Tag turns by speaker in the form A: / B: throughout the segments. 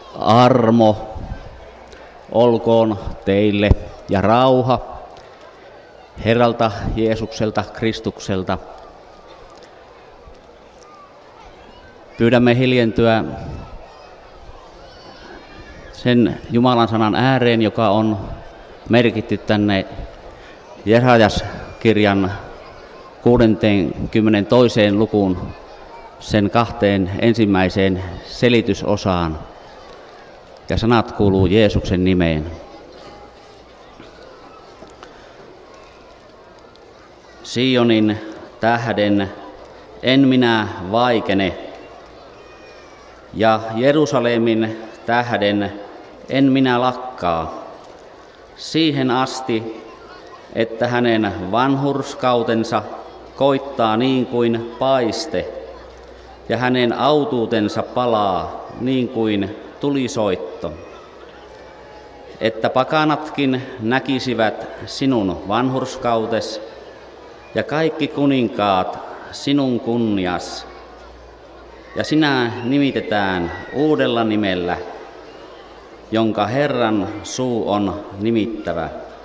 A: Armo olkoon teille ja rauha Herralta Jeesukselta Kristukselta. Pyydämme hiljentyä sen Jumalan sanan ääreen, joka on merkitty tänne Jesajas-kirjan 62. lukuun, sen 2 ensimmäiseen selitysosaan. Ja sanat kuuluu Jeesuksen nimeen. Sionin tähden en minä vaikene, ja Jerusalemin tähden en minä lakkaa, siihen asti, että hänen vanhurskautensa koittaa niin kuin paiste, ja hänen autuutensa palaa niin kuin tulisoitto, että pakanatkin näkisivät sinun vanhurskautes ja kaikki kuninkaat sinun kunnias, ja sinä nimitetään uudella nimellä, jonka Herran suu on nimittävä.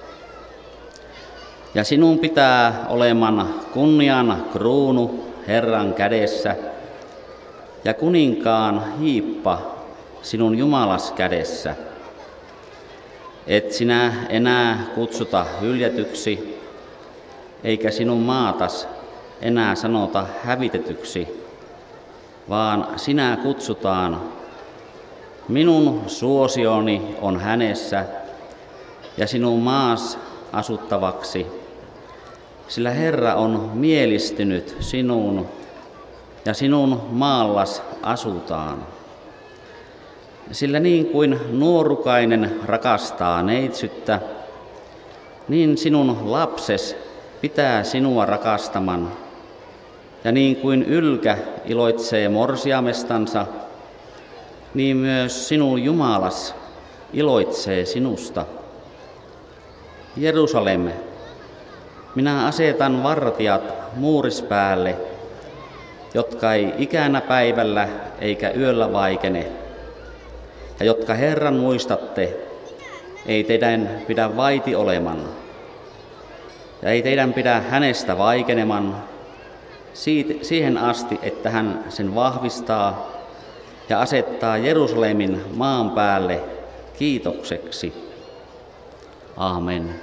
A: Ja sinun pitää oleman kunnian kruunu Herran kädessä ja kuninkaan hiippa sinun Jumalas kädessä. Et sinä enää kutsuta hyljätyksi, eikä sinun maatas enää sanota hävitetyksi, vaan sinä kutsutaan, minun suosioni on hänessä, ja sinun maas asuttavaksi, sillä Herra on mielistynyt sinuun, ja sinun maallas asutaan. Sillä niin kuin nuorukainen rakastaa neitsyttä, niin sinun lapses pitää sinua rakastaman, ja niin kuin ylkä iloitsee morsiamestansa, niin myös sinun Jumalas iloitsee sinusta. Jerusalem, minä asetan vartijat muurispäälle, jotka ei ikänä päivällä eikä yöllä vaikene, ja jotka Herran muistatte, ei teidän pidä vaiti oleman, ja ei teidän pidä hänestä vaikeneman, siihen asti, että hän sen vahvistaa ja asettaa Jerusalemin maan päälle kiitokseksi. Aamen.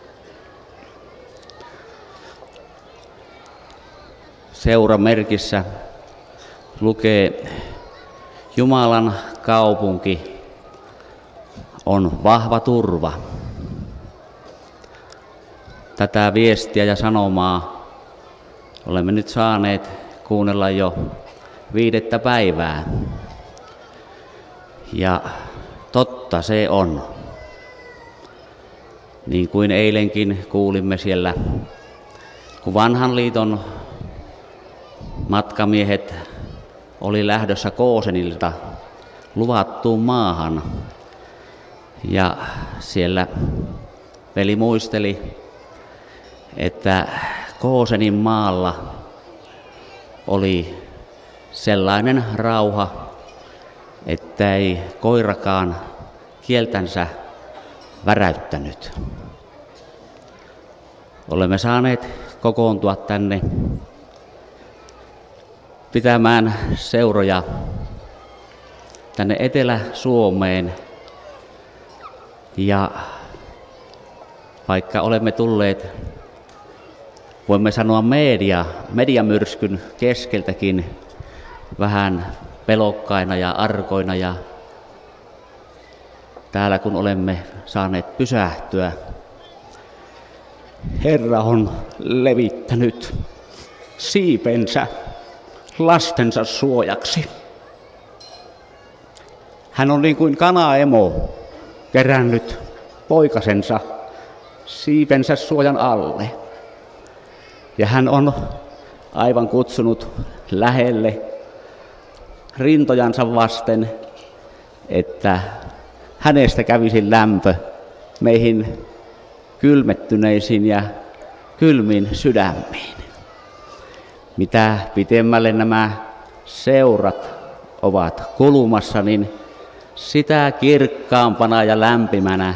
A: Seuramerkissä lukee, Jumalan kaupunki on vahva turva. Tätä viestiä ja sanomaa olemme nyt saaneet kuunnella jo 5. päivää. Ja totta se on. Niin kuin eilenkin kuulimme siellä, kun vanhan liiton matkamiehet oli lähdössä Koosenilta luvattuun maahan. Ja siellä veli muisteli, että Koosenin maalla oli sellainen rauha, että ei koirakaan kieltänsä väräyttänyt. Olemme saaneet kokoontua tänne pitämään seuroja tänne Etelä-Suomeen. Ja vaikka olemme tulleet, voimme sanoa mediamyrskyn keskeltäkin vähän pelokkaina ja arkoina, ja täällä kun olemme saaneet pysähtyä, Herra on levittänyt siipensä lastensa suojaksi. Hän on niin kuin kanaemo kerännyt poikasensa siipensä suojan alle. Ja hän on aivan kutsunut lähelle rintojansa vasten, että hänestä kävisi lämpö meihin kylmettyneisiin ja kylmiin sydämiin. Mitä pitemmälle nämä seurat ovat kulumassa, niin sitä kirkkaampana ja lämpimänä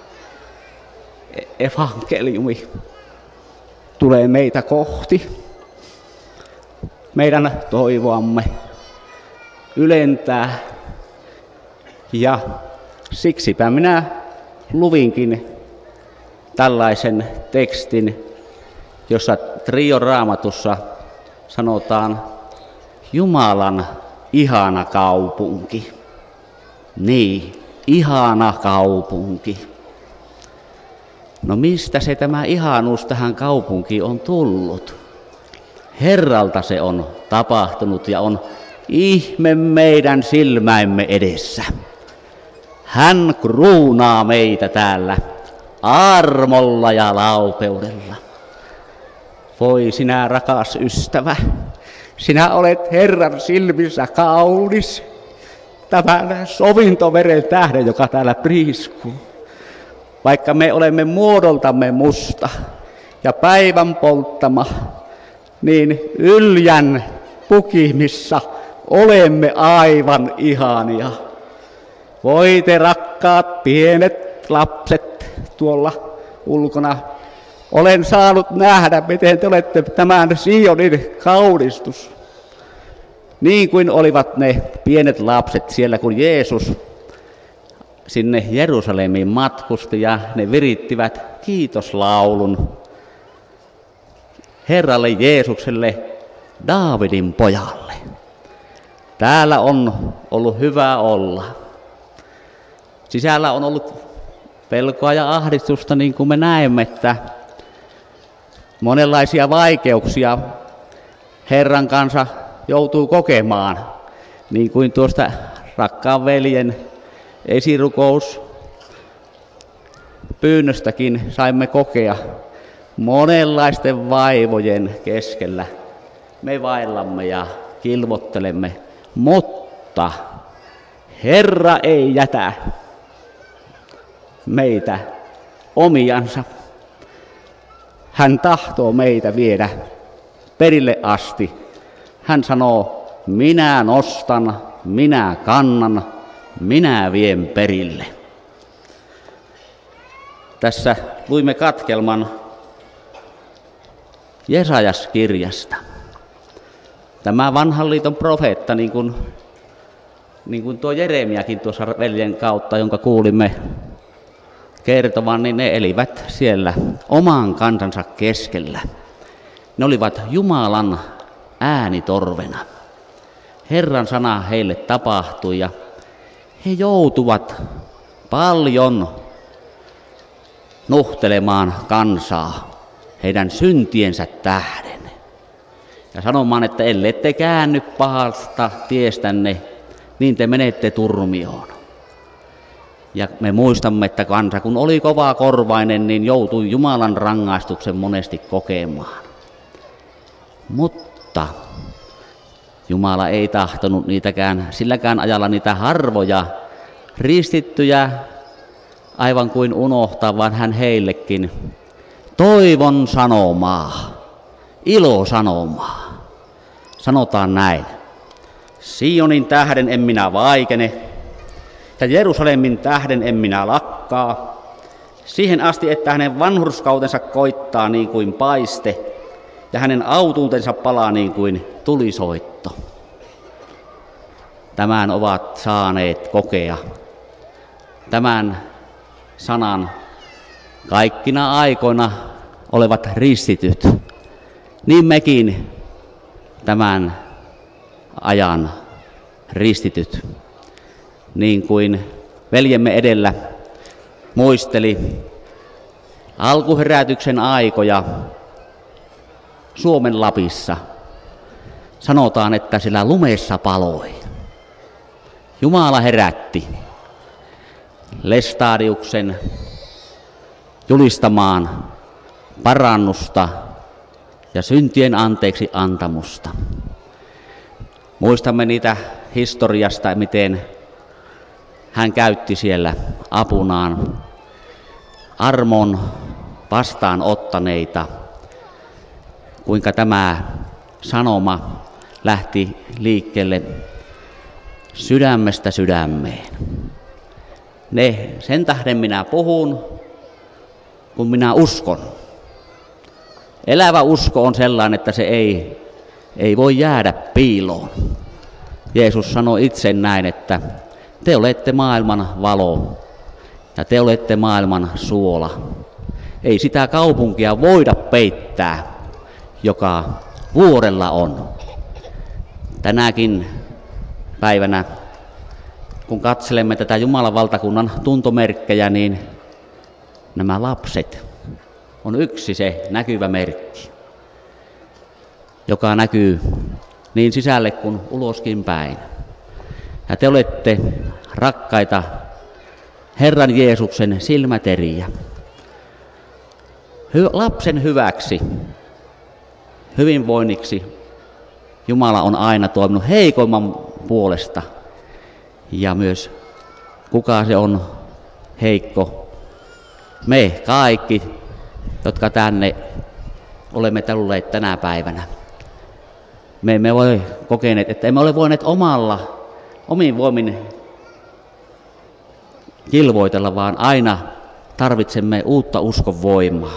A: evankeliumi tulee meitä kohti. Meidän toivoamme ylentää, ja siksipä minä luvinkin tällaisen tekstin, jossa Trion Raamatussa sanotaan Jumalan ihana kaupunki. Niin, ihana kaupunki. No mistä se tämä ihanuus tähän kaupunkiin on tullut? Herralta se on tapahtunut ja on ihme meidän silmäimme edessä. Hän kruunaa meitä täällä armolla ja laupeudella. Voi sinä rakas ystävä, sinä olet Herran silmissä kaunis, tämän sovintoveren tähden, joka täällä priiskuu. Vaikka me olemme muodoltamme musta ja päivän polttama, niin Yljän pukimissa olemme aivan ihania. Voi te rakkaat pienet lapset tuolla ulkona, olen saanut nähdä, miten te olette tämän Sionin kaunistus. Niin kuin olivat ne pienet lapset siellä, kun Jeesus sinne Jerusalemiin matkusti ja ne virittivät kiitoslaulun Herralle Jeesukselle, Daavidin pojalle. Täällä on ollut hyvä olla. Sisällä on ollut pelkoa ja ahdistusta, niin kuin me näemme, että monenlaisia vaikeuksia Herran kanssa joutuu kokemaan, niin kuin tuosta rakkaan veljen esirukous pyynnöstäkin saimme kokea. Monenlaisten vaivojen keskellä me vaillamme ja kilvottelemme, mutta Herra ei jätä meitä omiansa. Hän tahtoo meitä viedä perille asti. Hän sanoo, minä nostan, minä kannan, minä vien perille. Tässä luimme katkelman Jesajas-kirjasta. Tämä vanhan liiton profeetta, niin kuin tuo Jeremiakin tuossa veljen kautta, jonka kuulimme kertovan, niin ne elivät siellä oman kansansa keskellä. Ne olivat Jumalan äänitorvena. Herran sana heille tapahtui ja he joutuvat paljon nuhtelemaan kansaa heidän syntiensä tähden. Ja sanomaan, että ellette käänny pahasta tiestänne, niin te menette turmioon. Ja me muistamme, että kansa kun oli kova korvainen, niin joutui Jumalan rangaistuksen monesti kokemaan. Mutta Jumala ei tahtonut silläkään ajalla niitä harvoja ristittyjä aivan kuin unohtaa, vaan hän heillekin toivon sanomaa, ilosanomaa. Sanotaan näin. Sionin tähden en minä vaikene, ja Jerusalemin tähden en minä lakkaa, siihen asti, että hänen vanhurskautensa koittaa niin kuin paiste, ja hänen autuutensa palaa niin kuin tulisoitto. Tämän ovat saaneet kokea, tämän sanan kaikkina aikoina olevat ristityt, niin mekin tämän ajan ristityt, niin kuin veljemme edellä muisteli alkuherätyksen aikoja Suomen Lapissa. Sanotaan, että sillä lumessa paloi. Jumala herätti Lestadiuksen julistamaan parannusta ja syntien anteeksi antamusta. Muistamme niitä historiasta, miten hän käytti siellä apunaan armon vastaanottaneita, kuinka tämä sanoma lähti liikkeelle sydämestä sydämeen. Sen tähden minä puhun, kun minä uskon. Elävä usko on sellainen, että se ei voi jäädä piiloon. Jeesus sanoi itse näin, että te olette maailman valo ja te olette maailman suola. Ei sitä kaupunkia voida peittää, joka vuorella on. Tänäkin päivänä, kun katselemme tätä Jumalan valtakunnan tuntomerkkejä, niin nämä lapset on yksi se näkyvä merkki, joka näkyy niin sisälle kuin uloskin päin. Ja te olette rakkaita Herran Jeesuksen silmäteriä. Lapsen hyväksi, hyvinvoinniksi Jumala on aina toiminut heikoimman puolesta. Ja myös kuka se on heikko? Me kaikki, jotka tänne olemme tulleet tänä päivänä. Me emme voi kokeneet, että emme ole voineet omin voimin kilvoitella, vaan aina tarvitsemme uutta uskon voimaa.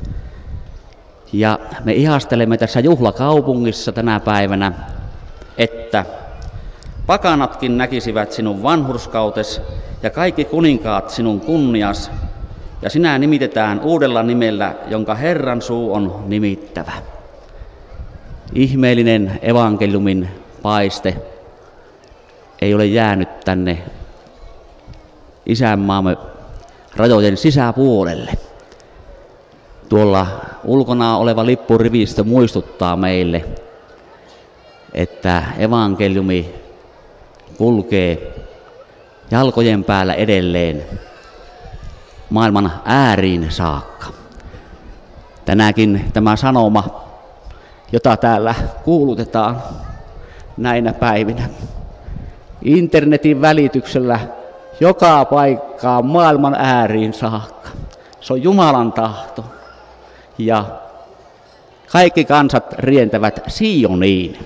A: Ja me ihastelemme tässä juhlakaupungissa tänä päivänä, että pakanatkin näkisivät sinun vanhurskautes ja kaikki kuninkaat sinun kunnias, ja sinä nimitetään uudella nimellä, jonka Herran suu on nimittävä. Ihmeellinen evankeliumin paiste ei ole jäänyt tänne isänmaamme rajojen sisäpuolelle. Tuolla ulkona oleva lippurivistö muistuttaa meille, että evankeliumi kulkee jalkojen päällä edelleen maailman ääriin saakka. Tänäänkin tämä sanoma, jota täällä kuulutetaan näinä päivinä internetin välityksellä joka paikkaan maailman ääriin saakka. Se on Jumalan tahto. Ja kaikki kansat rientävät Sioniin.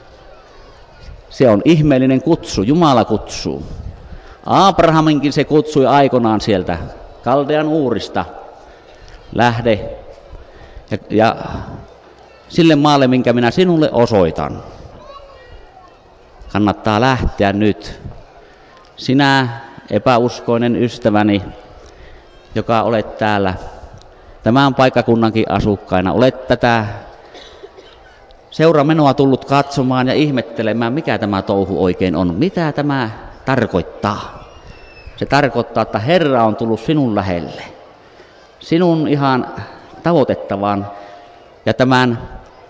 A: Se on ihmeellinen kutsu, Jumala kutsuu. Abrahaminkin se kutsui aikoinaan sieltä Kaldean Uurista. Lähde ja sille maalle, minkä minä sinulle osoitan. Kannattaa lähteä nyt. Sinä epäuskoinen ystäväni, joka olet täällä tämän paikkakunnankin asukkaina, olet tätä seuramenoa tullut katsomaan ja ihmettelemään, mikä tämä touhu oikein on. Mitä tämä tarkoittaa? Se tarkoittaa, että Herra on tullut sinun lähelle, sinun ihan tavoitettavaan, ja tämän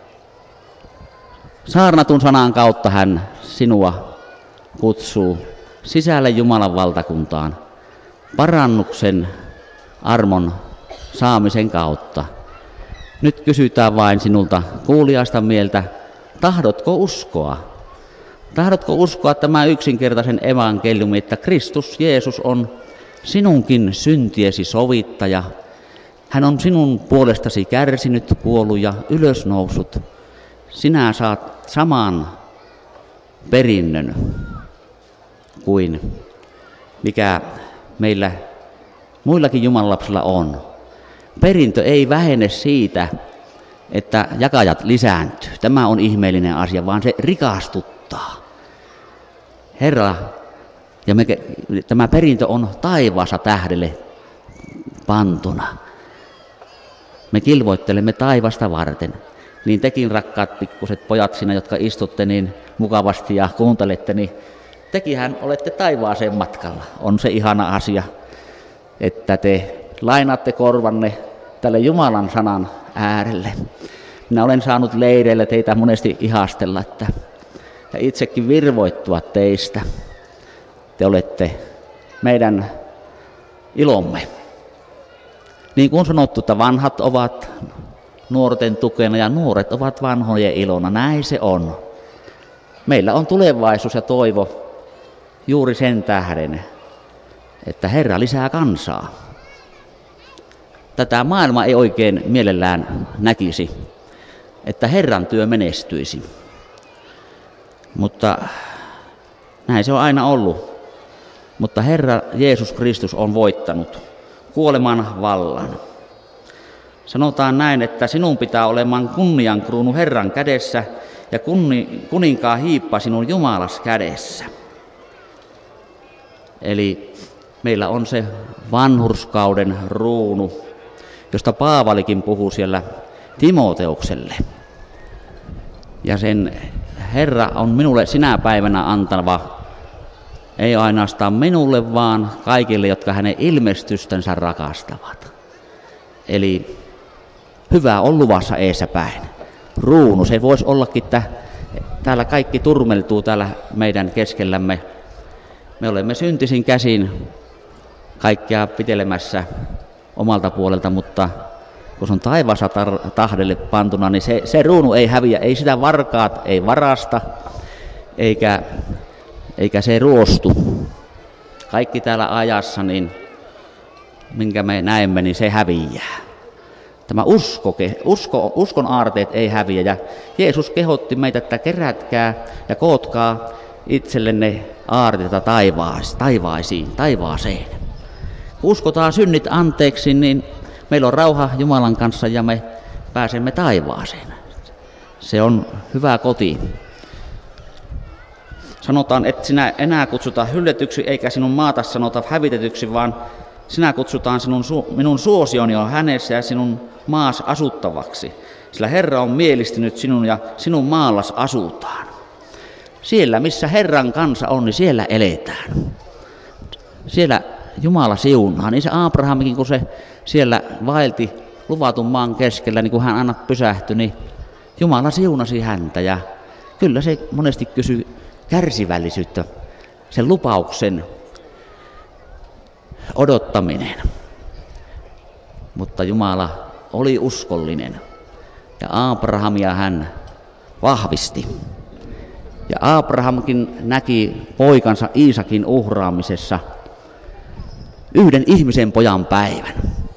A: saarnatun sanan kautta hän sinua kutsuu sisälle Jumalan valtakuntaan parannuksen armon saamisen kautta. Nyt kysytään vain sinulta kuuliaista mieltä, tahdotko uskoa? Tahdotko uskoa tämän yksinkertaisen evankeliumin, että Kristus Jeesus on sinunkin syntiesi sovittaja? Hän on sinun puolestasi kärsinyt, kuollut ja ylösnoussut. Sinä saat saman perinnön kuin mikä meillä muillakin Jumalan lapsilla on. Perintö ei vähene siitä, että jakajat lisääntyy. Tämä on ihmeellinen asia, vaan se rikastuttaa. Herra, ja tämä perintö on taivaassa tähdelle pantuna. Me kilvoittelemme taivasta varten. Niin tekin, rakkaat pikkuset pojat siinä, jotka istutte niin mukavasti ja kuuntelette, niin tekihän olette taivaaseen matkalla. On se ihana asia, että te lainaatte korvanne tälle Jumalan sanan äärelle. Minä olen saanut leireillä teitä monesti ihastella ja itsekin virvoittua teistä. Te olette meidän ilomme. Niin kuin sanottu, että vanhat ovat nuorten tukena ja nuoret ovat vanhojen ilona. Näin se on. Meillä on tulevaisuus ja toivo juuri sen tähden, että Herra lisää kansaa. Tätä maailma ei oikein mielellään näkisi, että Herran työ menestyisi. Mutta näin se on aina ollut. mutta Herra Jeesus Kristus on voittanut kuoleman vallan. Sanotaan näin, että sinun pitää olemaan kunniankruunu Herran kädessä ja kuninkaan hiippa sinun Jumalas kädessä. Eli meillä on se vanhurskauden kruunu, josta Paavalikin puhuu siellä Timoteukselle. Ja sen Herra on minulle sinä päivänä antava, ei ainoastaan minulle, vaan kaikille, jotka hänen ilmestystänsä rakastavat. Eli hyvä on luvassa eessäpäin. Kruunu, se voisi ollakin, että täällä kaikki turmeltuu täällä meidän keskellämme. Me olemme syntisin käsin kaikkea pitelemässä omalta puolelta, mutta kun se on taivaassa tahdelle pantuna, niin se kruunu ei häviä, ei sitä varkaat, ei varasta, eikä se ruostu. Kaikki täällä ajassa, minkä me näemme, niin se häviää. Tämä uskon aarteet ei häviä, ja Jeesus kehotti meitä, että kerätkää ja kootkaa itsellenne aarteita taivaaseen. Kun uskotaan synnit anteeksi, niin meillä on rauha Jumalan kanssa ja me pääsemme taivaaseen. Se on hyvä koti. Sanotaan, että sinä enää kutsuta hyljetyksi eikä sinun maata sanota hävitetyksi, vaan sinä kutsutaan minun suosioni on hänessä ja sinun maas asuttavaksi. Sillä Herra on mielistynyt sinun ja sinun maallas asutaan. Siellä, missä Herran kansa on, niin siellä eletään. Siellä Jumala siunaa. Niin se Abrahamikin, kun se siellä vaelti luvatun maan keskellä, niin kun hän aina pysähtyi, niin Jumala siunasi häntä. Ja kyllä se monesti kysyi kärsivällisyyttä, sen lupauksen odottaminen. Mutta Jumala oli uskollinen ja Abrahamia hän vahvisti. Ja Abrahamkin näki poikansa Iisakin uhraamisessa yhden ihmisen pojan päivän.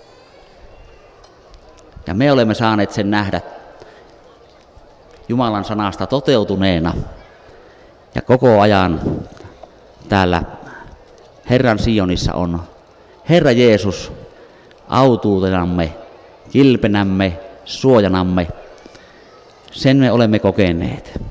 A: Ja me olemme saaneet sen nähdä Jumalan sanasta toteutuneena. Ja koko ajan täällä Herran Sionissa on Herra Jeesus autuutenamme, kilpenämme, suojanamme. Sen me olemme kokeneet.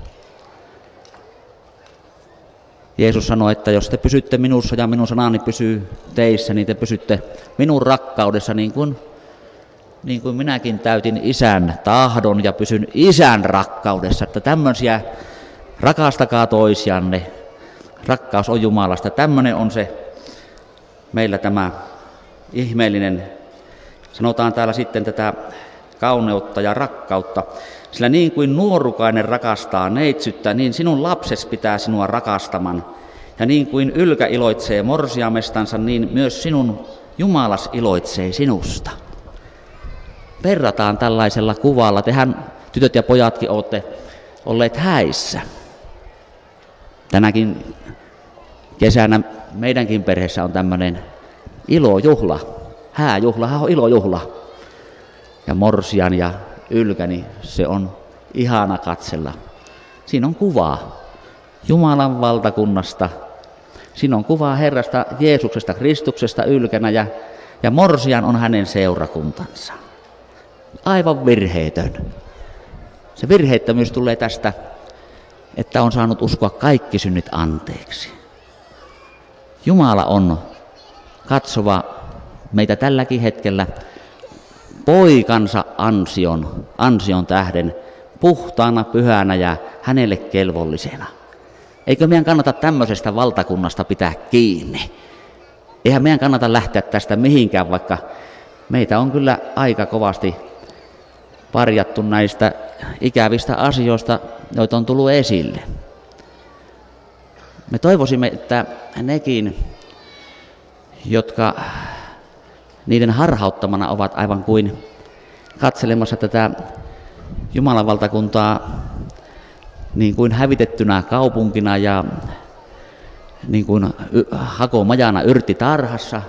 A: Jeesus sanoi, että jos te pysytte minussa ja minun sanani pysyy teissä, niin te pysytte minun rakkaudessa niin kuin minäkin täytin Isän tahdon ja pysyn Isän rakkaudessa. Että tämmöisiä rakastakaa toisianne. Rakkaus on Jumalasta. Tämmöinen on se meillä tämä ihmeellinen, sanotaan täällä sitten tätä kauneutta ja rakkautta. Sillä niin kuin nuorukainen rakastaa neitsyttä, niin sinun lapses pitää sinua rakastaman. Ja niin kuin ylkä iloitsee morsiamestansa, niin myös sinun Jumalas iloitsee sinusta. Verrataan tällaisella kuvalla. Tehän tytöt ja pojatkin olette olleet häissä. Tänäkin kesänä meidänkin perheessä on tämmöinen ilojuhla. Hääjuhlahan on ilojuhla. Ja morsian ja ylkäni, se on ihana katsella. Siinä on kuvaa Jumalan valtakunnasta. Siinä on kuvaa Herrasta Jeesuksesta, Kristuksesta ylkänä ja morsian on hänen seurakuntansa. Aivan virheetön. Se virheettömyys tulee tästä, että on saanut uskoa kaikki synnit anteeksi. Jumala on katsova meitä tälläkin hetkellä poikansa ansion tähden puhtaana, pyhänä ja hänelle kelvollisena. Eikö meidän kannata tämmöisestä valtakunnasta pitää kiinni? Eihän meidän kannata lähteä tästä mihinkään, vaikka meitä on kyllä aika kovasti parjattu näistä ikävistä asioista, joita on tullut esille. Me toivoisimme, että nekin, jotka niiden harhauttamana ovat aivan kuin katselemassa tätä Jumalan valtakuntaa niin kuin hävitettynä kaupunkina ja niin kuin hakomajana yrttitarhassa,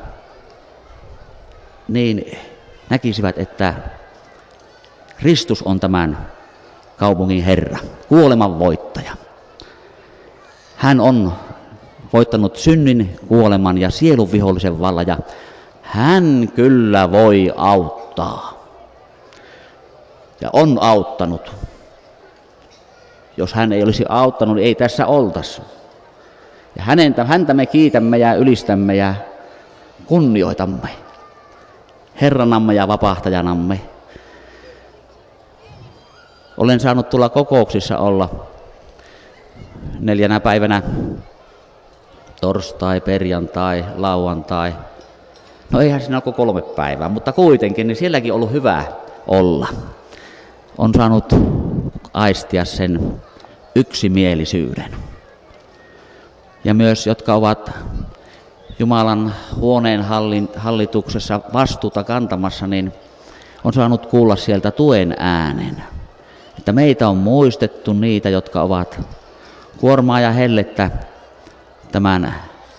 A: niin näkisivät, että Kristus on tämän kaupungin Herra, kuoleman voittaja. Hän on voittanut synnin, kuoleman ja sielun vihollisen vallan, ja hän kyllä voi auttaa. Ja on auttanut. Jos hän ei olisi auttanut, niin ei tässä oltaisi. Ja häntä me kiitämme ja ylistämme ja kunnioitamme. Herranamme ja vapahtajanamme. Olen saanut tulla kokouksissa olla 4 päivänä, torstai, perjantai, lauantai. No eihän siinä ole kuin 3 päivää, mutta kuitenkin, niin sielläkin on ollut hyvä olla. On saanut aistia sen yksimielisyyden. Ja myös, jotka ovat Jumalan huoneen hallituksessa vastuuta kantamassa, niin on saanut kuulla sieltä tuen äänen. Että meitä on muistettu niitä, jotka ovat kuormaa ja hellettä tämän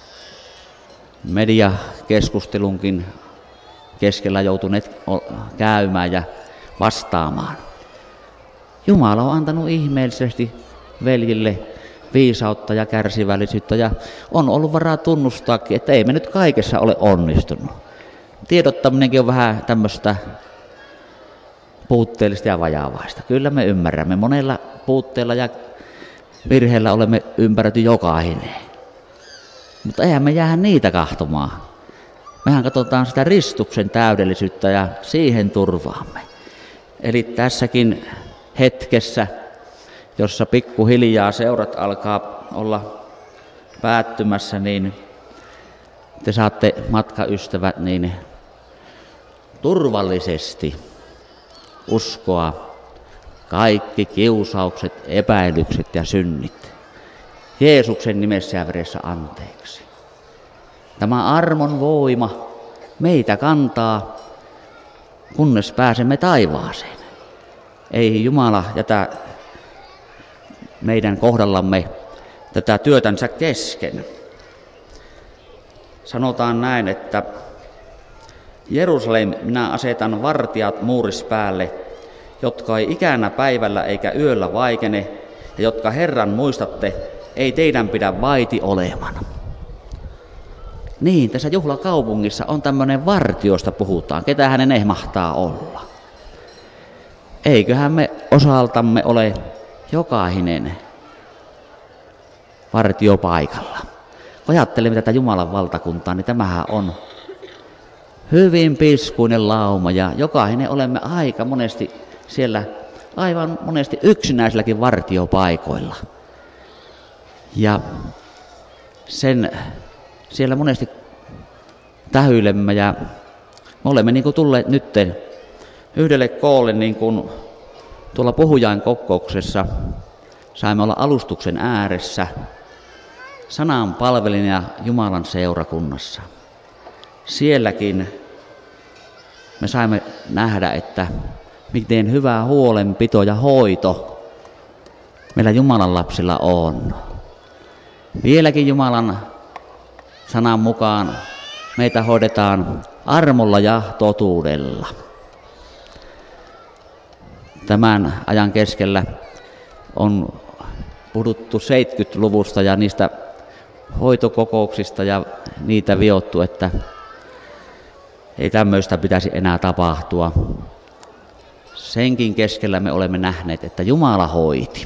A: mediakeskustelunkin keskellä joutuneet käymään ja vastaamaan. Jumala on antanut ihmeellisesti veljille viisautta ja kärsivällisyyttä ja on ollut varaa tunnustaakin, että ei me nyt kaikessa ole onnistunut. Tiedottaminenkin on vähän tämmöistä puutteellista ja vajaavaista. Kyllä me ymmärrämme. Monella puutteella ja virheellä olemme ympäröity jokainen. Mutta eihän me jäädä niitä kahtomaan. Mehän katsotaan sitä ristuksen täydellisyyttä ja siihen turvaamme. Eli tässäkin hetkessä, jossa pikkuhiljaa seurat alkaa olla päättymässä, niin te saatte matkaystävät niin turvallisesti uskoa kaikki kiusaukset, epäilykset ja synnit Jeesuksen nimessä ja veressä anteeksi. Tämä armon voima meitä kantaa, kunnes pääsemme taivaaseen. Ei Jumala jätä meidän kohdallamme tätä työtänsä kesken. Sanotaan näin, että Jerusalem, minä asetan vartijat muurispäälle, jotka ei ikänä päivällä eikä yöllä vaikene, ja jotka Herran muistatte, ei teidän pidä vaiti oleman. Niin, tässä juhlakaupungissa on tämmöinen vartiosta puhutaan. Ketä hänen ehmahtaa olla? Eiköhän me osaltamme ole jokainen vartiopaikalla. Kun ajattelemme tätä Jumalan valtakuntaa, niin tämähän on hyvin piskuinen lauma ja jokainen olemme aika monesti siellä, aivan monesti yksinäisilläkin vartiopaikoilla. Ja siellä monesti tähyilemme ja me olemme niin kuin tulleet nytten yhdelle koolle niin kuin tuolla puhujain kokouksessa. Saimme olla alustuksen ääressä sanan palvelijana Jumalan seurakunnassa. Sielläkin me saimme nähdä, että miten hyvä huolenpito ja hoito meillä Jumalan lapsilla on. Vieläkin Jumalan sanan mukaan meitä hoidetaan armolla ja totuudella. Tämän ajan keskellä on puhuttu 70-luvusta ja niistä hoitokokouksista ja niitä viottu, että ei tämmöistä pitäisi enää tapahtua. Senkin keskellä me olemme nähneet, että Jumala hoiti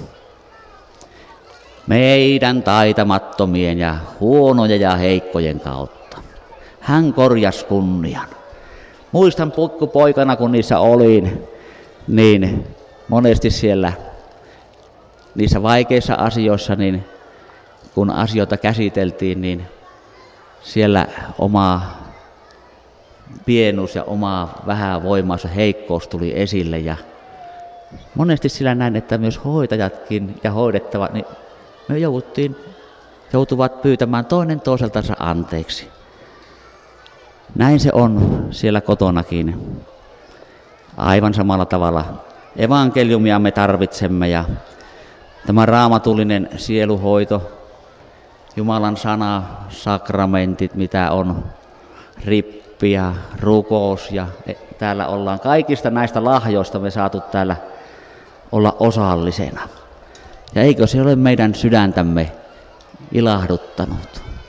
A: meidän taitamattomien ja huonojen ja heikkojen kautta. Hän korjasi kunnian. Muistan pikkupoikana, kun niissä olin, niin monesti siellä niissä vaikeissa asioissa, niin kun asioita käsiteltiin, niin siellä oma pienuus ja oma vähävoimaus ja heikkous tuli esille. Ja monesti sillä näin, että myös hoitajatkin ja hoidettavat, niin me joutuvat pyytämään toinen toiseltansa anteeksi. Näin se on siellä kotonakin. Aivan samalla tavalla evankeliumia me tarvitsemme ja tämä raamatullinen sieluhoito, Jumalan sana, sakramentit, mitä on rippi ja rukous ja täällä ollaan kaikista näistä lahjoista me saatu täällä olla osallisena. Ja eikö se ole meidän sydäntämme ilahduttanut?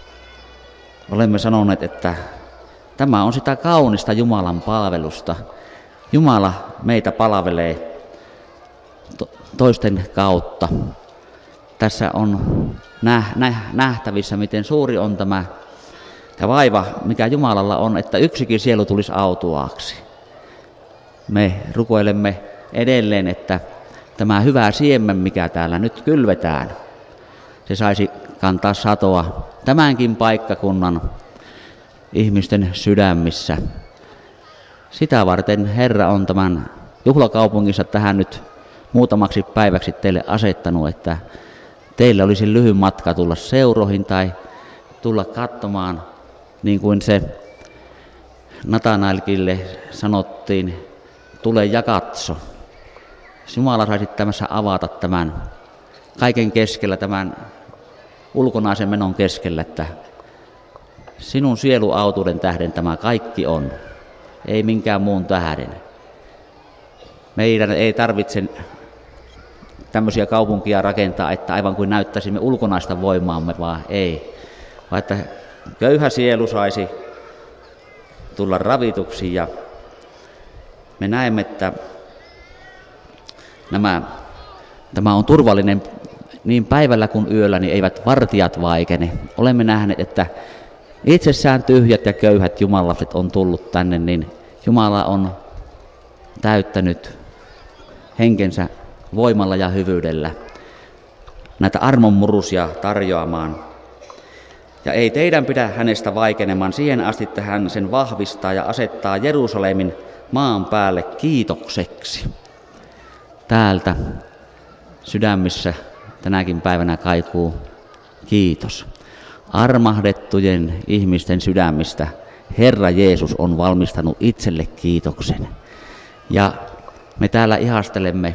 A: olemme sanoneet, että tämä on sitä kaunista Jumalan palvelusta. Jumala meitä palvelee toisten kautta. Tässä on nähtävissä, miten suuri on tämä vaiva, mikä Jumalalla on, että yksikin sielu tulisi autuaaksi. Me rukoilemme edelleen, että tämä hyvä siemen, mikä täällä nyt kylvetään, se saisi kantaa satoa tämänkin paikkakunnan ihmisten sydämissä. Sitä varten Herra on tämän juhlakaupungissa tähän nyt muutamaksi päiväksi teille asettanut, että teillä olisi lyhyt matka tulla seuroihin tai tulla katsomaan, niin kuin se Natanaelkille sanottiin, tule ja katso. Jumala saisi tämässä avata tämän kaiken keskellä, tämän ulkonaisen menon keskellä, että sinun sieluautuuden tähden tämä kaikki on, ei minkään muun tähden. Meidän ei tarvitse tämmöisiä kaupunkia rakentaa, että aivan kuin näyttäisimme ulkonaista voimaamme, vaan ei. Vaan että köyhä sielu saisi tulla ravituksi ja me näemme, että tämä on turvallinen niin päivällä kuin yöllä, niin eivät vartijat vaikene. Olemme nähneet, että itsessään tyhjät ja köyhät Jumalan lapset on tullut tänne, niin Jumala on täyttänyt henkensä voimalla ja hyvyydellä näitä armonmurusia tarjoamaan. Ja ei teidän pidä hänestä vaikenemaan siihen asti, että hän sen vahvistaa ja asettaa Jerusalemin maan päälle kiitokseksi. Täältä sydämissä tänäkin päivänä kaikuu kiitos. Armahdettujen ihmisten sydämistä Herra Jeesus on valmistanut itselle kiitoksen. Ja me täällä ihastelemme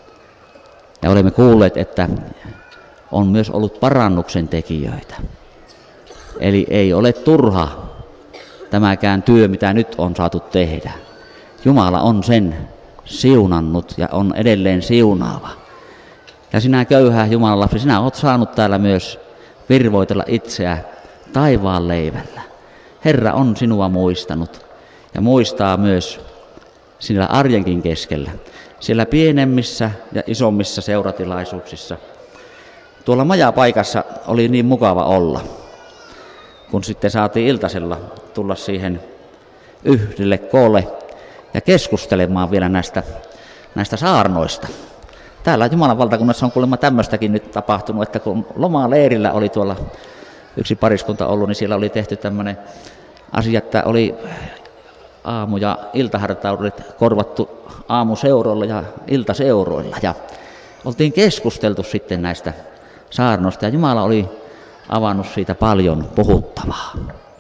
A: ja olemme kuulleet, että on myös ollut parannuksen tekijöitä. Eli ei ole turha tämäkään työ, mitä nyt on saatu tehdä. Jumala on sen siunannut ja on edelleen siunaava. Ja sinä köyhä Jumalan lapsi, sinä olet saanut täällä myös virvoitella itseä taivaan leivällä. Herra on sinua muistanut ja muistaa myös sillä arjenkin keskellä, siellä pienemmissä ja isommissa seuratilaisuuksissa. Tuolla majapaikassa oli niin mukava olla, kun sitten saatiin iltasella tulla siihen yhdelle koolle ja keskustelemaan vielä näistä saarnoista. Täällä Jumalan valtakunnassa on kuulemma tämmöistäkin nyt tapahtunut, että kun lomaleirillä oli tuolla yksi pariskunta ollut, niin siellä oli tehty tämmöinen asia, että oli aamu- ja iltahartaudet korvattu aamuseuroilla ja iltaseuroilla. Ja oltiin keskusteltu sitten näistä saarnoista ja Jumala oli avannut siitä paljon puhuttavaa.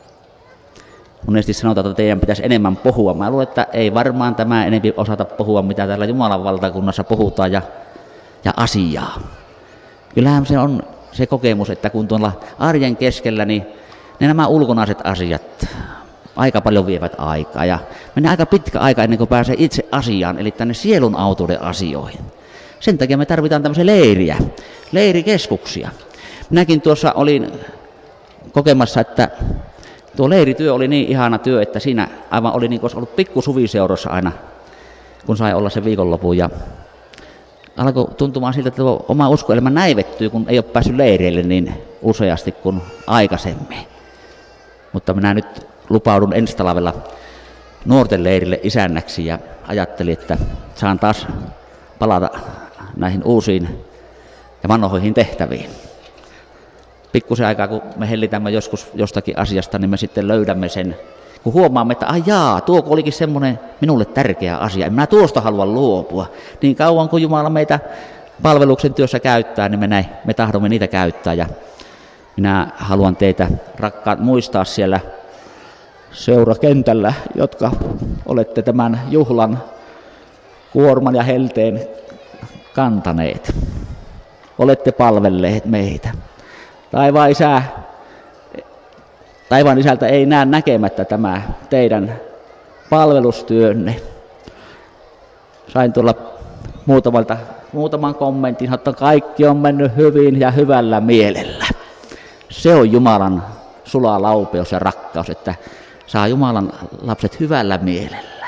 A: Monesti sanotaan, että teidän pitäisi enemmän puhua. Mä luulen, että ei varmaan tämä enemmän osata puhua, mitä täällä Jumalan valtakunnassa puhutaan ja asiaa. Kyllähän se on se kokemus, että kun tuolla arjen keskellä, niin nämä ulkonaiset asiat aika paljon vievät aikaa. Ja menee aika pitkä aika ennen kuin pääsee itse asiaan, eli tänne sielun autuuden asioihin. Sen takia me tarvitaan tämmöisiä leirikeskuksia. Minäkin tuossa olin kokemassa, että tuo leirityö oli niin ihana työ, että siinä aivan oli niin kuin olisi ollut pikkusuviseurossa aina, kun sai olla se viikonlopun. Ja alkoi tuntumaan siltä, että tuo oma uskoelämä näivettyy, kun ei ole päässyt leireille niin useasti kuin aikaisemmin. Mutta minä nyt lupaudun ensi talvella nuorten leirille isännäksi ja ajattelin, että saan taas palata näihin uusiin ja vanhoihin tehtäviin. Pikkusen aikaa, kun me hellitämme joskus jostakin asiasta, niin me sitten löydämme sen. Kun huomaamme, että tuo olikin semmoinen minulle tärkeä asia, en minä tuosta halua luopua. Niin kauan kuin Jumala meitä palveluksen työssä käyttää, niin me tahdomme niitä käyttää. Ja minä haluan teitä, rakkaat, muistaa siellä seurakentällä, jotka olette tämän juhlan kuorman ja helteen kantaneet. Olette palvelleet meitä. Taivaan isältä ei näe näkemättä tämä teidän palvelustyönne. Sain tuolla muutaman kommentin, että kaikki on mennyt hyvin ja hyvällä mielellä. Se on Jumalan sulaa laupeus ja rakkaus, että saa Jumalan lapset hyvällä mielellä.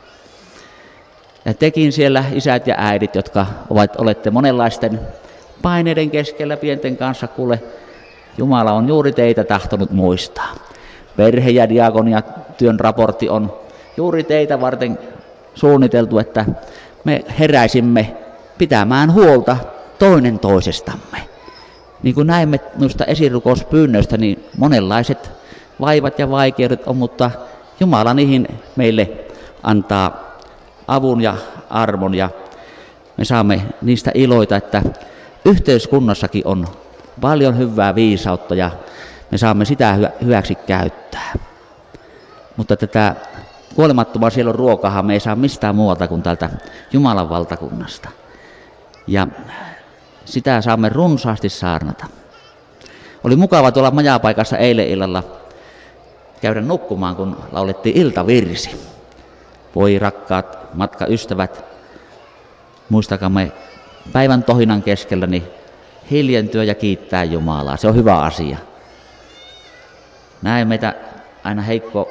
A: Ja tekin siellä isät ja äidit, jotka olette monenlaisten paineiden keskellä pienten kanssa, kuule, Jumala on juuri teitä tahtonut muistaa. Perhe- ja diakoniatyön raportti on juuri teitä varten suunniteltu, että me heräisimme pitämään huolta toinen toisestamme. Niin kuin näimme noista esirukouspyynnöistä, niin monenlaiset vaivat ja vaikeudet on, mutta Jumala niihin meille antaa avun ja armon ja me saamme niistä iloita, että yhteiskunnassakin on paljon hyvää viisautta ja me saamme sitä hyväksi käyttää. Mutta tätä kuolemattoman sielun ruokahan me ei saa mistään muualta kuin täältä Jumalan valtakunnasta. Ja sitä saamme runsaasti saarnata. Oli mukava tuolla majapaikassa eilen illalla käydä nukkumaan, kun laulettiin iltavirsi. Voi rakkaat matkaystävät, muistakamme päivän tohinan keskellä niin hiljentyä ja kiittää Jumalaa. Se on hyvä asia. Näin meitä aina heikko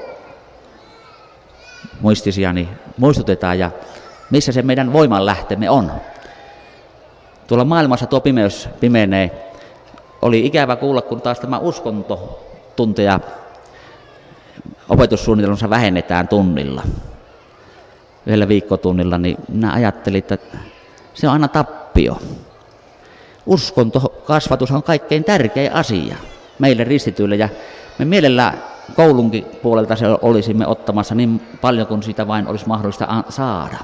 A: muistisia niin muistutetaan ja missä se meidän voimanlähteemme on. Tuolla maailmassa tuo pimeys pimenee. Oli ikävä kuulla, kun taas tämä uskontotunteja opetussuunnitelmassa vähennetään tunnilla. Yhdellä viikkotunnilla, niin minä ajattelin, että se on aina tappio. Uskontokasvatus on kaikkein tärkein asia meille ristityille ja me mielellään koulunkin puolelta se olisimme ottamassa niin paljon kuin siitä vain olisi mahdollista saada.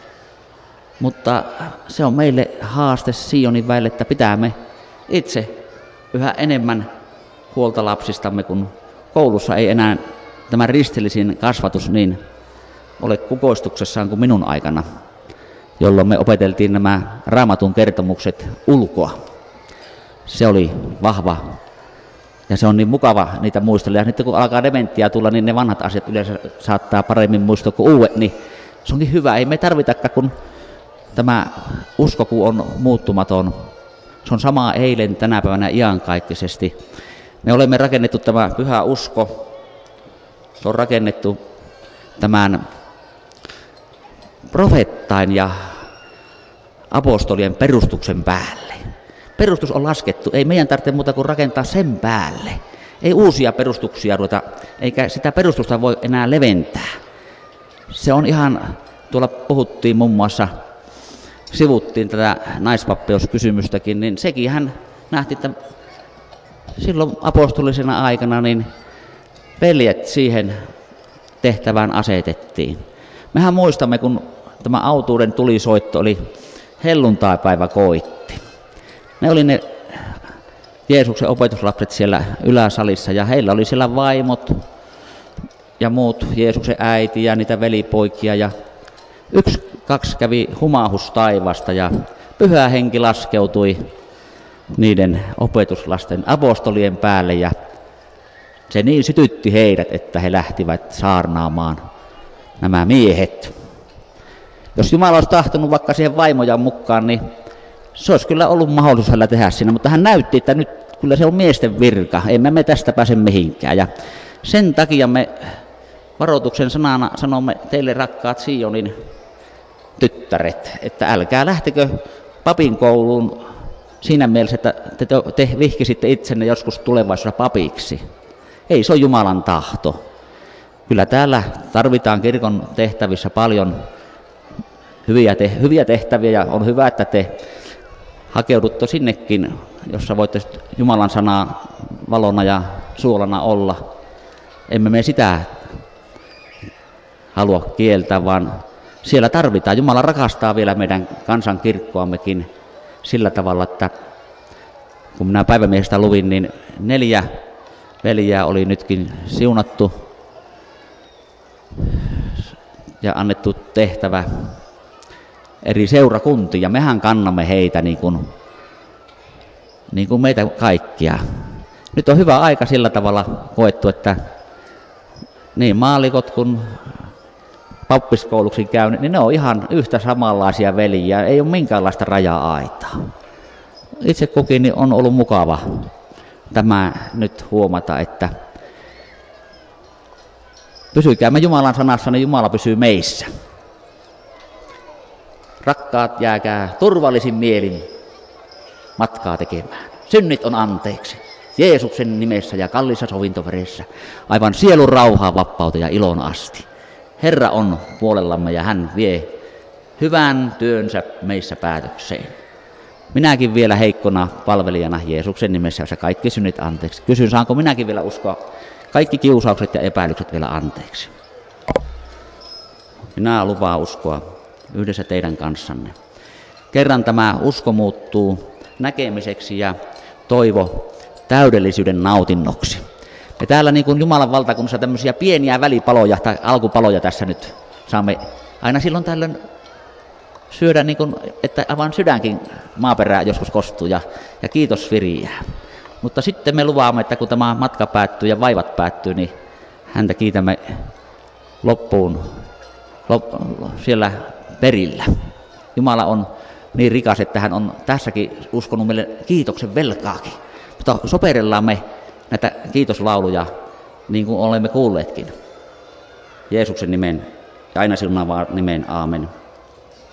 A: Mutta se on meille haaste Sionin väelle, että pitää me itse yhä enemmän huolta lapsistamme, kun koulussa ei enää tämä ristillisin kasvatus niin ole kukoistuksessaan kuin minun aikana, jolloin me opeteltiin nämä Raamatun kertomukset ulkoa. Se oli vahva ja se on niin mukava niitä muistella. Ja nyt kun alkaa dementia tulla, niin ne vanhat asiat yleensä saattaa paremmin muistaa kuin uudet, niin se onkin hyvä. Ei me tarvitakaan, kun tämä uskoku on muuttumaton. Se on sama eilen, tänä päivänä iankaikkisesti. Me olemme rakennettu tämä pyhä usko. Se on rakennettu tämän profeettain ja apostolien perustuksen päälle. Perustus on laskettu, ei meidän tarvitse muuta kuin rakentaa sen päälle. Ei uusia perustuksia ruveta, eikä sitä perustusta voi enää leventää. Se on ihan, tuolla puhuttiin muun muassa, sivuttiin tätä naispappeuskysymystäkin, niin sekin hän nähti, että silloin apostolisena aikana niin veljet siihen tehtävään asetettiin. Mehän muistamme, kun tämä autuuden tulisoitto oli helluntaipäivä koitti. Ne oli ne Jeesuksen opetuslapset siellä yläsalissa ja heillä oli siellä vaimot ja muut Jeesuksen äiti ja niitä velipoikia ja 1-2 kävi humahus taivasta ja Pyhä Henki laskeutui niiden opetuslasten apostolien päälle ja se niin sytytti heidät, että he lähtivät saarnaamaan nämä miehet. Jos Jumala olisi tahtonut vaikka siihen vaimojan mukaan, niin se olisi kyllä ollut mahdollisuus hänellä tehdä siinä, mutta hän näytti, että nyt kyllä se on miesten virka, emme me tästä pääse mihinkään. Ja sen takia me varoituksen sanana sanomme teille rakkaat Sionin tyttäret, että älkää lähtekö papin kouluun siinä mielessä, että te vihkisitte itsenne joskus tulevaisuudessa papiksi. Ei se ole Jumalan tahto. Kyllä täällä tarvitaan kirkon tehtävissä paljon hyviä tehtäviä ja on hyvä, että te hakeudutte sinnekin, jossa voitte Jumalan sanaa valona ja suolana olla. Emme me sitä halua kieltää, vaan siellä tarvitaan. Jumala rakastaa vielä meidän kansankirkkoammekin sillä tavalla, että kun minä päivämiehestä luvin, niin 4 veljää oli nytkin siunattu ja annettu tehtävä eri seurakuntiin, ja mehän kannamme heitä niin kuin meitä kaikkia. Nyt on hyvä aika sillä tavalla koettu, että niin maallikot kuin pappiskouluksi käynyt, niin ne on ihan yhtä samanlaisia veljiä, ei ole minkäänlaista raja-aitaa. Itse kukin niin on ollut mukava tämä nyt huomata, että Pysykäämme Jumalan sanassa, niin Jumala pysyy meissä. Rakkaat, jääkää turvallisin mielin matkaa tekemään. Synnit on anteeksi. Jeesuksen nimessä ja kalliissa sovintoveressä. Aivan sielun rauhaa, vapautta ja ilon asti. Herra on puolellamme ja hän vie hyvän työnsä meissä päätökseen. Minäkin vielä heikkona palvelijana Jeesuksen nimessä, jossa kaikki synnit anteeksi. Kysyn, saanko minäkin vielä uskoa kaikki kiusaukset ja epäilykset vielä anteeksi? Minä lupaan uskoa yhdessä teidän kanssanne. Kerran tämä usko muuttuu näkemiseksi ja toivo täydellisyyden nautinnoksi. Me täällä niin kuin Jumalan valtakunnassa tämmöisiä pieniä välipaloja tai alkupaloja tässä nyt saamme aina silloin tällöin syödä, niin kuin, että aivan sydänkin maaperää joskus kostuu ja kiitos viriää. Mutta sitten me luvaamme, että kun tämä matka päättyy ja vaivat päättyy, niin häntä kiitämme loppuun siellä perillä. Jumala on niin rikas, että hän on tässäkin uskonut meille kiitoksen velkaakin. Mutta soperellaan me näitä kiitoslauluja niin kuin olemme kuulleetkin. Jeesuksen nimen ja aina siunavaan nimen, aamen.